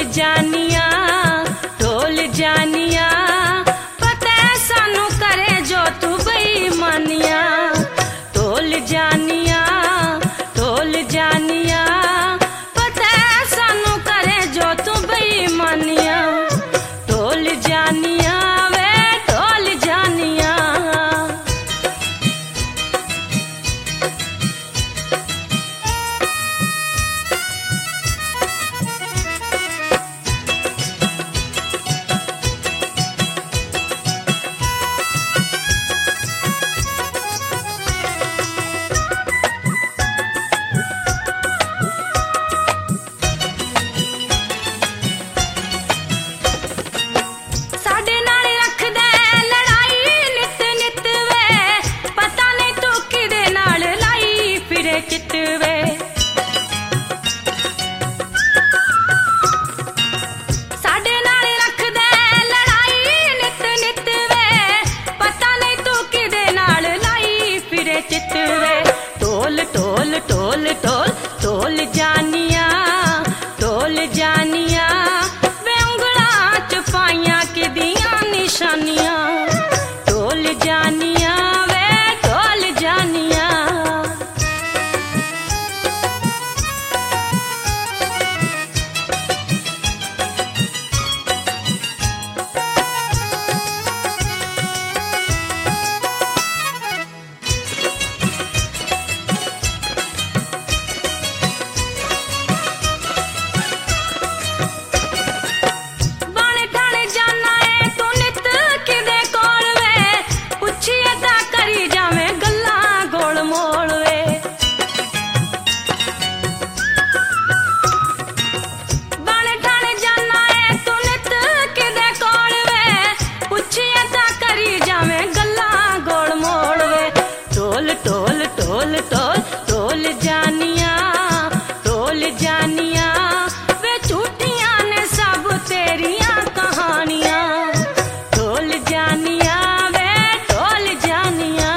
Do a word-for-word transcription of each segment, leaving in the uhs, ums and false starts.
जानिया ढोल जानिया पता सानू करे जो तू बेईमानिया। ढोल जानिया ढोल जानिया पता सानू करे जो तू बेईमानिया। ढोल जानिया वे ढोल जानिया। ढोल ढोल ढोल ढोल ढोल जानिया ढोल जानिया वे उंगला च पाइया कि दियां निशानियां। ढोल जानिया वे ढोल जानिया। ढोल ढोल ढोल ढोल जानिया ढोल जानिया वे झूठियां ने सब तेरियां कहानियां। ढोल जानिया वे ढोल जानिया।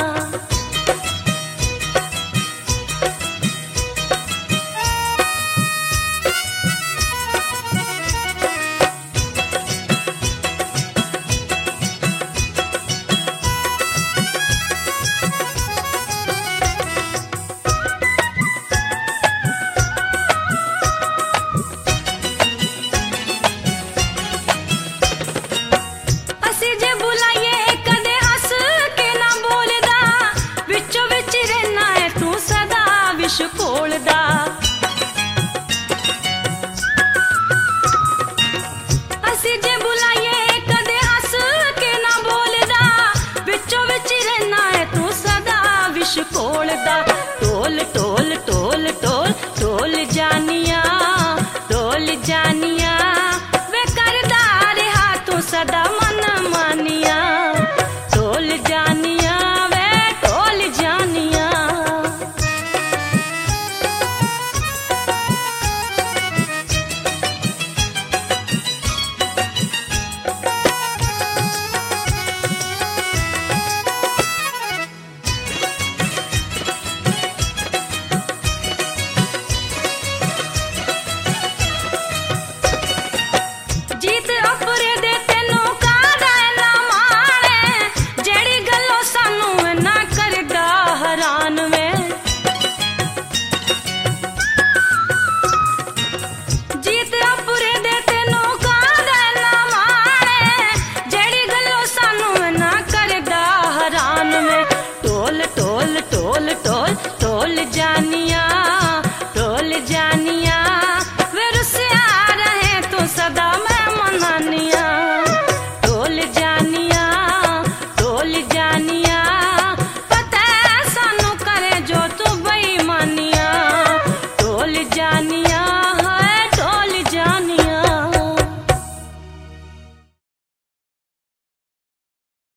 खोलदा असी जे बुलाइए कदे हंस के ना बोलदा विचों विच रहना है तू सदा विश खोलदा। ढोल ढोल